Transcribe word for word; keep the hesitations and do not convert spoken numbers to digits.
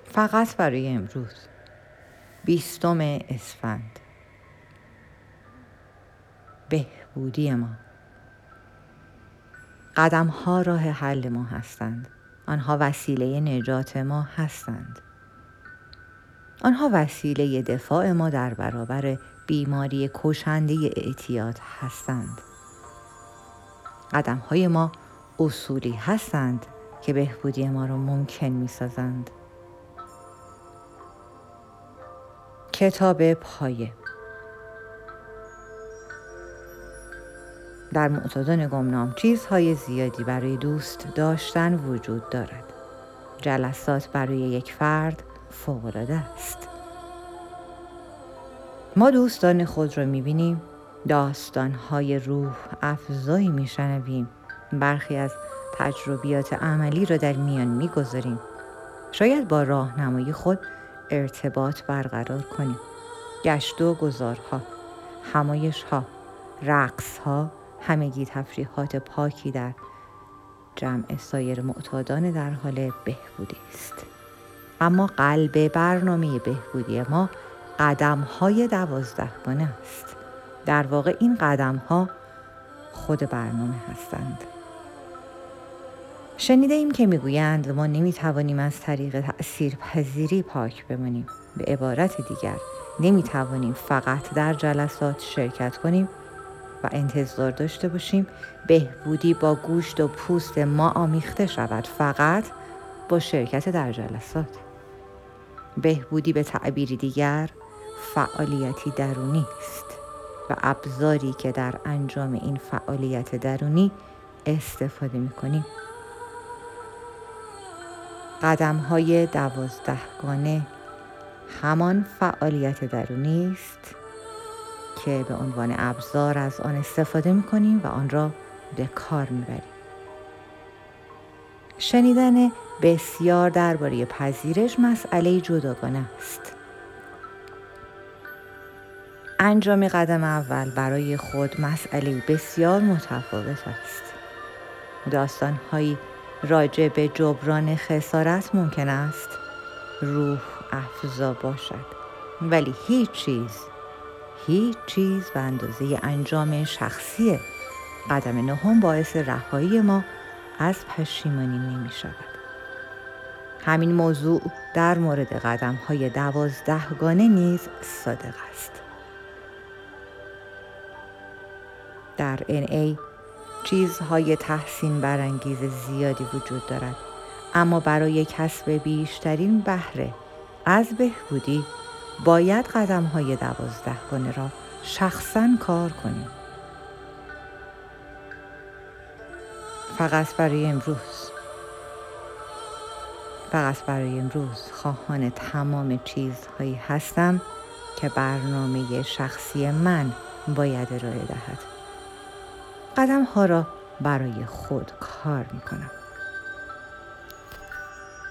فقط برای امروز، بیستم اسفند. بهبودی ما. قدم ها راه حل ما هستند. آنها وسیله نجات ما هستند. آنها وسیله دفاع ما در برابر بیماری کشنده اعتیاد هستند. قدم های ما اصولی هستند که بهبودی ما را ممکن می سازند. کتاب پایه. در معتادان گمنام چیزهای زیادی برای دوست داشتن وجود دارد. جلسات برای یک فرد فوق‌العاده است. ما دوستان خود را می‌بینیم، داستان‌های روح افزایی می‌شنویم، برخی از تجربیات عملی را در میان می‌گذاریم. شاید با راهنمای خود ارتباط برقرار کنیم. گشت و گذارها، همایش‌ها، رقص‌ها، همگی تفریحات پاکی در جمع سایر معتادان در حال بهبودی است. اما قلب برنامه بهبودی ما قدم‌های دوازدهگانه است. در واقع این قدم‌ها خود برنامه هستند. شنیده ایم که میگویند ما نمیتوانیم از طریق تأثیرپذیری پاک بمانیم. به عبارت دیگر نمیتوانیم فقط در جلسات شرکت کنیم و انتظار داشته باشیم بهبودی با گوشت و پوست ما آمیخته شود فقط با شرکت در جلسات. بهبودی به تعبیر دیگر فعالیتی درونی است و ابزاری که در انجام این فعالیت درونی استفاده می‌کنیم. قدم‌های دوازدهگانه همان فعالیت درونی است که به عنوان ابزار از آن استفاده می‌کنیم و آن را به کار می‌بریم. شنیدن بسیار درباره پذیرش مسئله جداگانه است. انجام قدم اول برای خود مسئله بسیار متفاوت است. داستان‌هایی راجع به جبران خسارت ممکن است روح افزا باشد، ولی هیچ چیز هیچ چیز به اندازه انجام شخصی قدم نهم باعث رهایی ما از پشیمانی نمی شود. همین موضوع در مورد قدم‌های دوازدهگانه نیز صادق است. در ان ای چیزهای تحسین برانگیز زیادی وجود دارد، اما برای کسب بیشترین بهره از بهبودی باید قدم‌های دوازدهگانه را شخصاً کار کنیم. فقط برای امروز. فقط برای امروز خواهان تمام چیزهایی هستم که برنامه شخصی من باید ارائه دهد. قدم‌ها را برای خود کار می‌کنم.